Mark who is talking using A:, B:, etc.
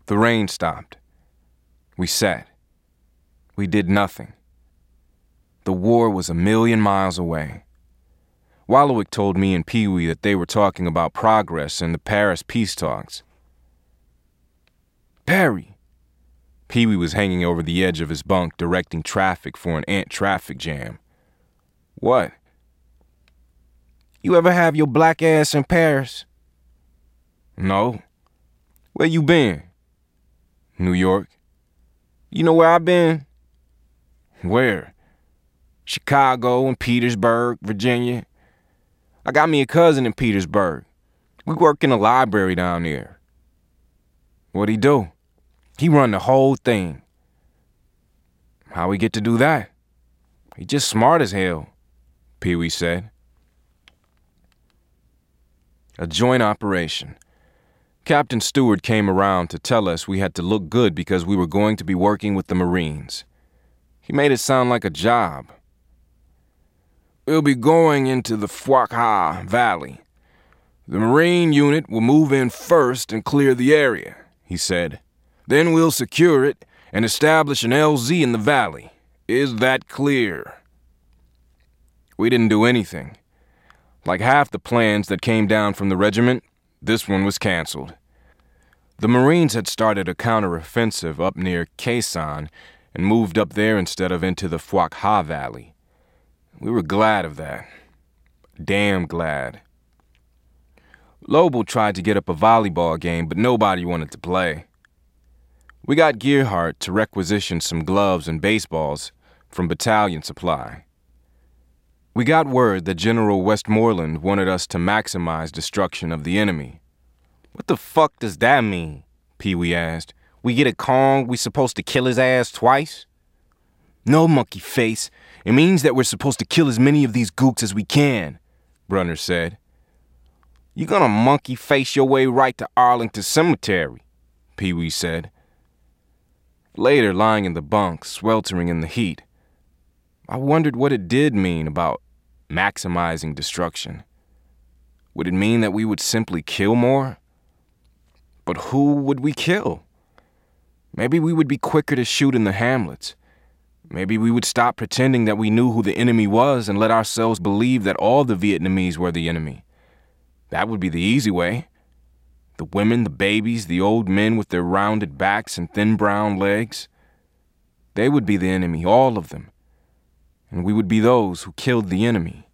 A: The rain stopped. We sat. We did nothing. The war was 1,000,000 miles away. Wallowik told me and Pee-wee that they were talking about progress in the Paris peace talks. Perry! Pee-wee was hanging over the edge of his bunk, directing traffic for an ant traffic jam. What? You ever have your black ass in Paris? No. Where you been? New York. You know where I been? Where? Chicago and Petersburg, Virginia. I got me a cousin in Petersburg. We work in a library down there. What'd he do? He run the whole thing. How we get to do that? He just smart as hell, Pee-wee said. A joint operation. Captain Stewart came around to tell us we had to look good because we were going to be working with the Marines. He made it sound like a job. We'll be going into the Phuoc Ha Valley. The Marine unit will move in first and clear the area, he said. Then we'll secure it and establish an LZ in the valley. Is that clear? We didn't do anything. Like half the plans that came down from the regiment, this one was canceled. The Marines had started a counteroffensive up near Khe Sanh and moved up there instead of into the Phuoc Ha Valley. We were glad of that. Damn glad. Lobel tried to get up a volleyball game, but nobody wanted to play. We got Gearhart to requisition some gloves and baseballs from battalion supply. We got word that General Westmoreland wanted us to maximize destruction of the enemy. What the fuck does that mean? Pee-wee asked. We get a Kong, we supposed to kill his ass twice? No, monkey face. It means that we're supposed to kill as many of these gooks as we can, Brunner said. You gonna monkey face your way right to Arlington Cemetery, Pee-wee said. Later, lying in the bunk, sweltering in the heat, I wondered what it did mean about maximizing destruction. Would it mean that we would simply kill more? But who would we kill? Maybe we would be quicker to shoot in the hamlets. Maybe we would stop pretending that we knew who the enemy was and let ourselves believe that all the Vietnamese were the enemy. That would be the easy way. The women, the babies, the old men with their rounded backs and thin brown legs. They would be the enemy, all of them. And we would be those who killed the enemy.